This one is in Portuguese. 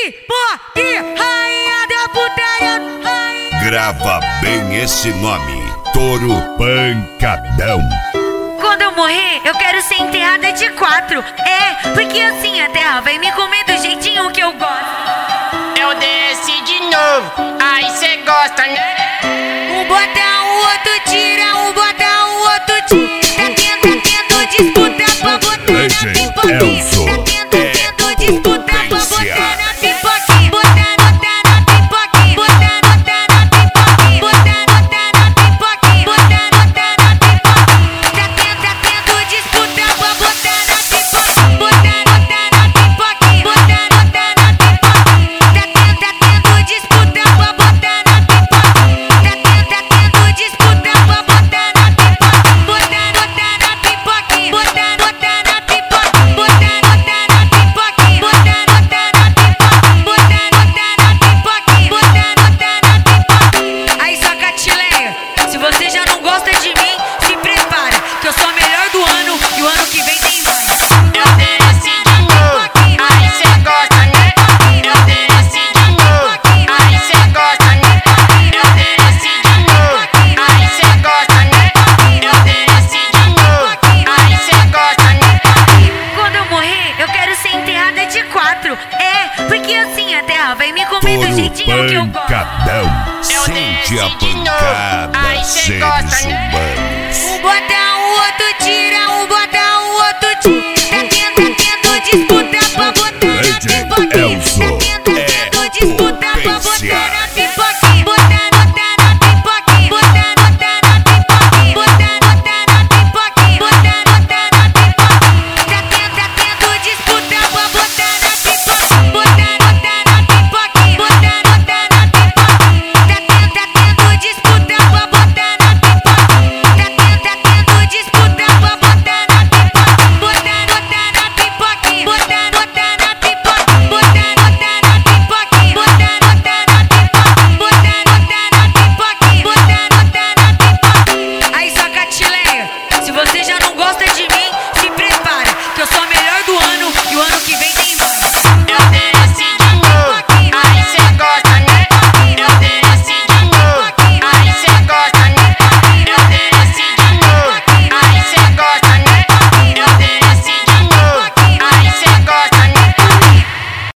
Pipoque, rainha da putaria. Grava bem esse nome, Touro Pancadão. Quando eu morrer, eu quero ser enterrada de 4. É, porque assim a terra vai me comer do jeitinho que eu gosto. Eu desci de novo, aí cê gosta, né? Um bota, o outro tira, um bota, o outro tira. Tá tendo disputa pra botar na pipoquinha. Tá tendo disputa pra botar na pipoquinha. Botar na pipoquinha. Botar na pipoquinha. Botar na pipoquinha. Botar na pipoquinha. Tá tendo disputa pra botar na pipoquinha. Botar na pipoquinha. Botar na pipoquinha. Tá tendo disputa pra botar na pipoquinha. Tá tendo disputa pra botar na pipoquinha. Botar na pipoquinha. Botar na pipoquinha. Botar na pipoquinha. Botar na pipoquinha. Botar na pipoquinha. Aí, Sacatileia, se você já não gosta de mim, se prepara, que eu sou a melhor do ano e o ano que vem tem mais. Eu desci de novo, aí cê gosta, né? Eu desci de novo, aí cê gosta, né? Eu desci de novo, aí cê gosta, né? Eu desci de novo, aí cê gosta, né? Quando eu morrer, eu quero ser enterrada de 4. É, porque assim a terra vai me comer do Touro jeitinho que eu gosto. Pancadão. Eu Sente a desci de novo, pancada, aí cê seres gosta, né? humanos. Um bota, o outro tira, um bota, o outro tira. Tá tendo disputa pra botar na DJ pipoquinha. Elzo Tá tendo disputa